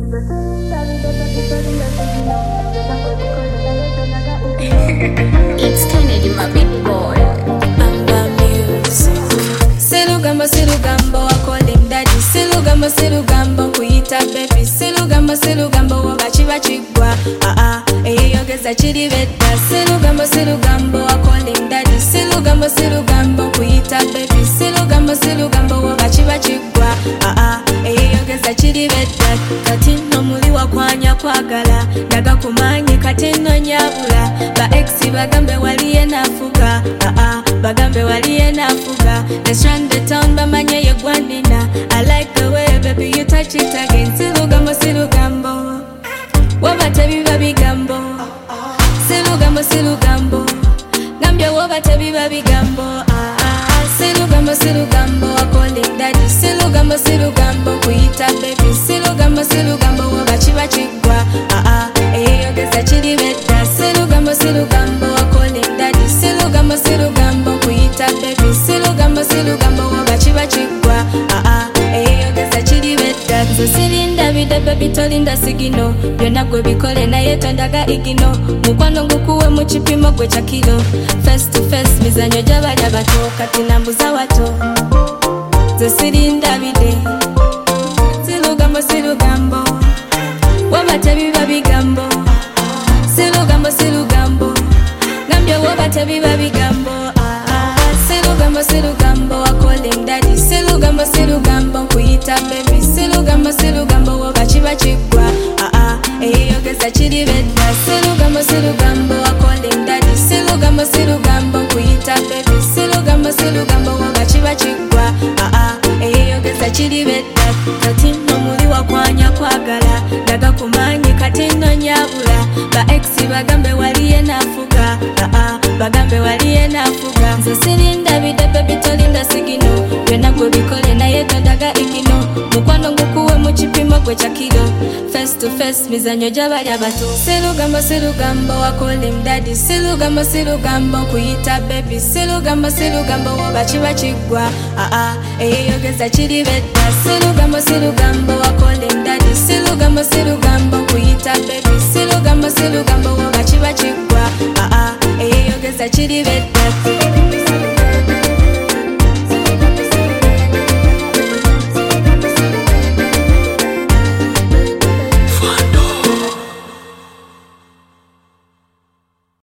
It's Kennedy, my big boy. Amba music. Silugambo, I call him daddy. Silugambo, kuita baby. Silugambo, wabachiba chigwa. Yogeza chidi beta. Silugambo, I call him daddy. Silugambo, kuita baby. Silugambo, wabachiba chigwa. Yogeza chidi beta. Katino muli wakwanya kwagala. Daga kumanyi katino nyabula. Ba exi bagambe waliye nafuga. Bagambe waliye nafuga. Let's run the town bamanye yegwanina. I like the way baby you touch it again. Silugambo wabatabi babigambo. Silugambo Gambia wabatabi babigambo. Silugambo I call it daddy. Silugambo kuita baby. Silugambo wabachiba chigwa. Yogeza chidi beta. Silugambo I call it daddy. Silugambo kuita baby. Silugambo wabachiba chigwa. Yogeza chidi beta. Silinda bida baby tolinda sigino. Byonna gwe bikole naye tondaga igino. Mukwano ngukuwe mu kipimo gwe kya kilo. Face to face mizanyo gy'abalya bato. Kati nambuza wato. Silinda bide. Silugambo wabatabi babigambo. Silugambo Gambia wabatabi babigambo. Silugambo I call him daddy. Silugambo kuita baby. Silugambo wabachiba chigwa. Yogeza chidi beta. Silugambo I call him daddy. Silugambo kuita baby. Silugambo wabachiba chigwa. Yogeza chidi beta. Katino muli wakwanya kwagala. Daga kumanyi katino nyabula. Ba exi bagambe waliye nafuga. Bagambe waliye nafuga. Nze silinda bide baby tolinda sigino. Byonna gwe bikole naye tondaga igino. Mukwano ngukuwe mu kipimo gwe kya kilo. Face to face mizanyo gy'abalya bato. Silugambo I call him daddy. Silugambo kuita baby. Silugambo wabachiba chigwa. Yogeza chidi beta. Silugambo I call him daddy. Silugambo kuita baby. Silugambo wabachiba chigwa. Yogeza chidi beta.